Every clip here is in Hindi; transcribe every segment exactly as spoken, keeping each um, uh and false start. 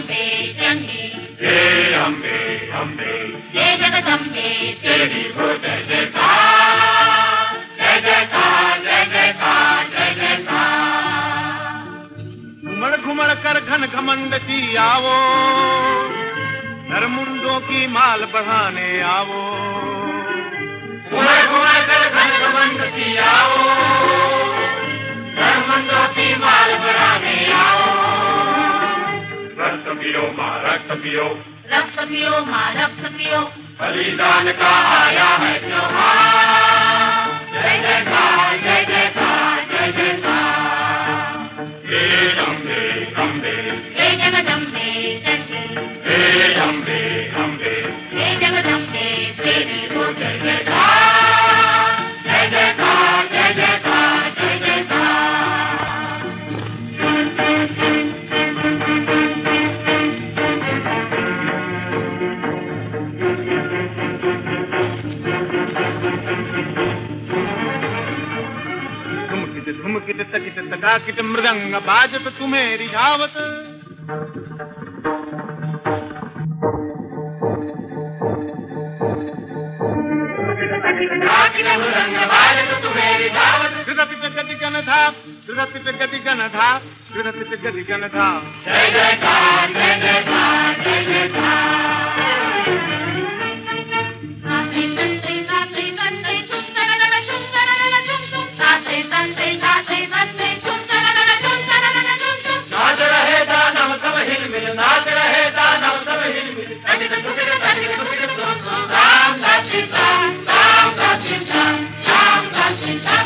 जगदम्बे चंडी, हे अम्बे अम्बे, हे जगदम्बे तेरी हो जय जयकार, जय जयकार जय जयकार जय जयकार। घुमड़ घुमड़ कर घन घमंड की आवो, नरमुंडों की माल बढ़ाने आवो। घुमड़ घुमड़ कर घन घमंड की आओ, नरमुंडों की माल बढ़ाने आओ। रक्त पियो माँ रक्त पियो, रक्त पियो माँ रक्त पियो, बलिदान का आया है त्योहार। जय जयकार जय जयकार जय जयकार। हे अम्बे अम्बे, हे जगदम्बे चंडी, हे अम्बे अम्बे, हे जगदम्बे तेरी हो जय जयकार, जय जयकार जय जयकार जय जयकार। धुमकित धुमकित तकित तकाकित मृदंग बाजत तुम्हें रिझावत। कृदपित गति गण था, कृदपित गति गण था, कृदपित गति गण था। जय जयकार जय जयकार जय जयकार। नाचे नाचे नाचे नाचे सुंदरला सुंदरला सुं सुं, नाचे नाचे नाचे नाचे सुंदरला सुंदरला सुं सुं। नाच रहे दानव सब हिलमिल, नाच रहे दानव सब हिलमिल, तकित टुकिट तकिट टुकिट तुम तुम। राम का सीता, राम का सीता, राम का सीता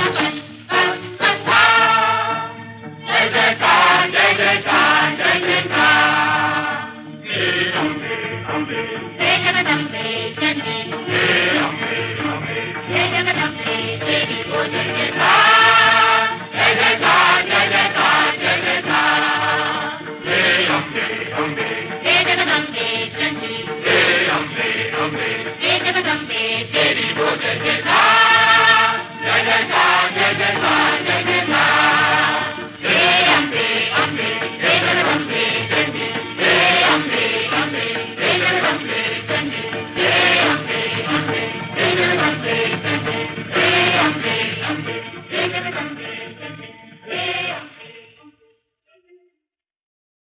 जय जयकार जय जयकार जय जयकार। हे अम्बे अम्बे, हे जगदम्बे चंडी, हे अम्बे अम्बे, हे जगदम्बे तेरी हो जय जयकार, जय जयकार जय जयकार जय जयकार। हे अम्बे अम्बे,